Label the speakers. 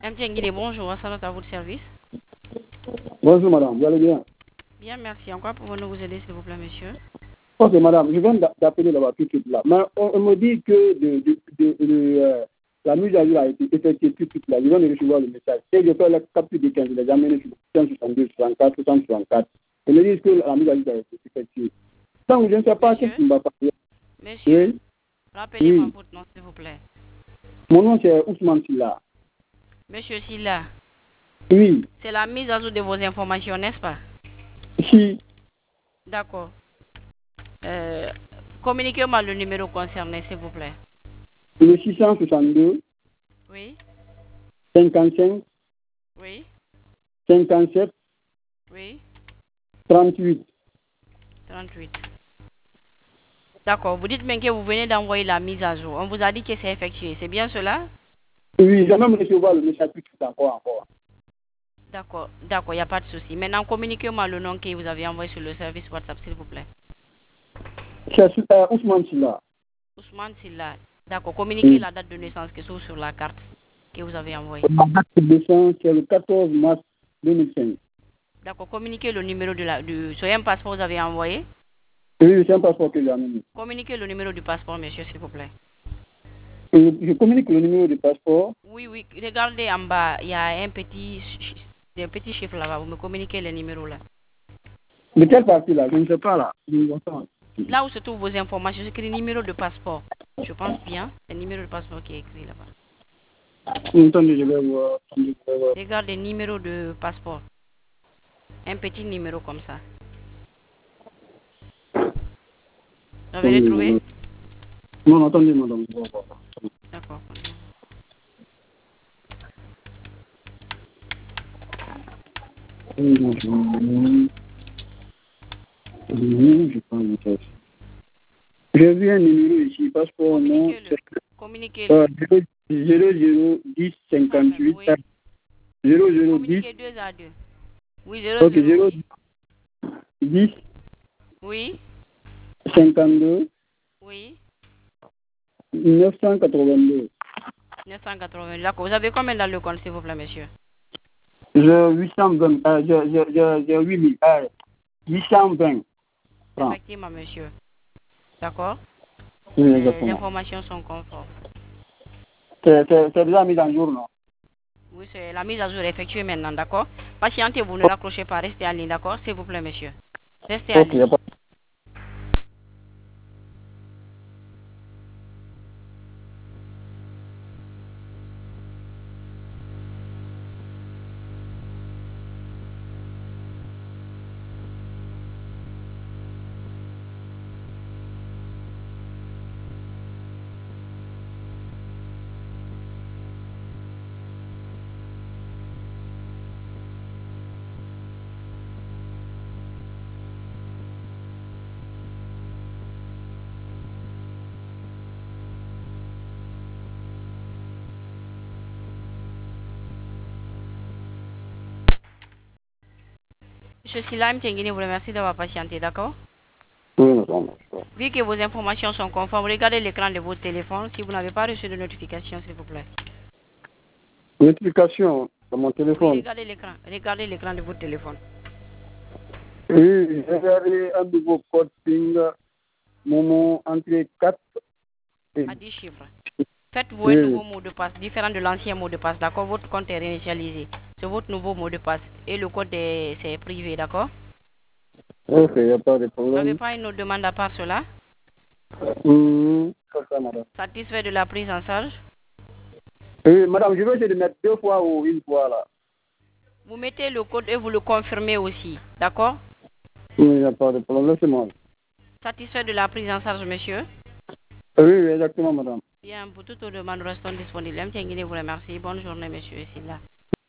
Speaker 1: Mtiengine, bonjour, à votre service.
Speaker 2: Bonjour madame, vous allez bien?
Speaker 1: Bien, merci. En quoi pouvons-nous vous aider, s'il vous plaît, monsieur?
Speaker 2: Ok madame, je viens d'appeler là-bas tout de suite là. Mais on me dit que la mise à jour a été effectuée tout de suite là. Je viens de recevoir le message. Et je fais la capture de 15, je l'ai amené sur 162, 64, 164. Ils me disent que la mise à jour a été effectuée. Donc je ne sais pas qu'est-ce qui va passer.
Speaker 1: Monsieur,
Speaker 2: Oui.
Speaker 1: rappelez-moi votre nom, s'il vous plaît.
Speaker 2: Mon nom c'est Ousmane Silla.
Speaker 1: Monsieur Silla.
Speaker 2: Oui.
Speaker 1: C'est la mise à jour de vos informations, n'est-ce pas?
Speaker 2: Si.
Speaker 1: D'accord. Communiquez-moi le numéro concerné, s'il vous plaît.
Speaker 2: Le 662.
Speaker 1: Oui.
Speaker 2: 55.
Speaker 1: Oui.
Speaker 2: 57.
Speaker 1: Oui.
Speaker 2: 38.
Speaker 1: 38. D'accord. Vous dites bien que vous venez d'envoyer la mise à jour. On vous a dit que c'est effectué. C'est bien cela?
Speaker 2: Oui, j'ai même recevoir le message tout de suite encore.
Speaker 1: D'accord. D'accord, il n'y a pas de souci. Maintenant, communiquez-moi le nom que vous avez envoyé sur le service WhatsApp, s'il vous plaît.
Speaker 2: C'est Ousmane Silla.
Speaker 1: Ousmane Silla. D'accord. Communiquez la date de naissance qui se trouve sur la carte que vous avez envoyée.
Speaker 2: La date de naissance, c'est le 14 mars 2005.
Speaker 1: D'accord. Communiquez le numéro sur un passeport que vous avez envoyé.
Speaker 2: Oui, c'est un passeport que j'ai amené.
Speaker 1: Communiquez le numéro du passeport, monsieur, s'il vous plaît.
Speaker 2: Je communique le numéro du passeport.
Speaker 1: Oui, oui. Regardez en bas, il y a un petit chiffre là-bas. Vous me communiquez le numéro là.
Speaker 2: De quelle partie là? Je ne sais pas là.
Speaker 1: Là où se trouvent vos informations, c'est écrit numéro de passeport. Je pense bien. C'est le numéro de passeport qui est écrit là-bas.
Speaker 2: Attendez, je vais voir.
Speaker 1: Regardez le numéro de passeport. Un petit numéro comme ça. Vous avez retrouvé?
Speaker 2: Non, attendez, madame.
Speaker 1: D'accord.
Speaker 2: J'ai vu un numéro ici, passeport, non.
Speaker 1: Communiquez-le.
Speaker 2: 0010 58 0010.
Speaker 1: Communiquez 2 à 2. Oui, 00.
Speaker 2: Ok, 10
Speaker 1: Oui.
Speaker 2: 52
Speaker 1: Oui.
Speaker 2: 982.
Speaker 1: 980. D'accord. Vous avez combien dans le compte, s'il vous plaît, monsieur?
Speaker 2: J'ai 820. J'ai 8000. 820.
Speaker 1: Effectivement, monsieur. D'accord.
Speaker 2: Oui,
Speaker 1: Les
Speaker 2: exactement.
Speaker 1: informations sont conformes.
Speaker 2: C'est déjà mis en jour, non?
Speaker 1: Oui, c'est la mise à jour effectuée maintenant, d'accord? Patientez, vous ne raccrochez pas, restez en ligne, d'accord? S'il vous plaît, monsieur. Restez en ligne. Monsieur Silla Mtengini vous remercie d'avoir patienté, d'accord?
Speaker 2: Oui,
Speaker 1: Vu que vos informations sont conformes, regardez l'écran de votre téléphone si vous n'avez pas reçu de notification, s'il vous plaît.
Speaker 2: notification sur mon téléphone.
Speaker 1: Oui, regardez l'écran de votre téléphone.
Speaker 2: Oui, j'ai regardé un nouveau code PIN, Momo, entre 4 et...
Speaker 1: À 10 chiffres. Faites-vous un nouveau mot de passe différent de l'ancien mot de passe, d'accord? Votre compte est réinitialisé. C'est votre nouveau mot de passe. Et le code c'est privé, d'accord?
Speaker 2: Ok, il n'y a pas de
Speaker 1: Vous n'avez
Speaker 2: problème.
Speaker 1: pas une autre demande à part cela?
Speaker 2: C'est ça, madame.
Speaker 1: Satisfait de la prise en charge?
Speaker 2: Oui, madame, je vais essayer de mettre 2 fois ou une fois là.
Speaker 1: Vous mettez le code et vous le confirmez aussi, d'accord?
Speaker 2: Oui, il n'y a pas de problème. Laissez-moi.
Speaker 1: Satisfait de la prise en charge, monsieur?
Speaker 2: Oui, exactement, madame.
Speaker 1: Bien, pour toute demande, restons disponibles. Vous remercie. Bonne journée, monsieur. Ici là.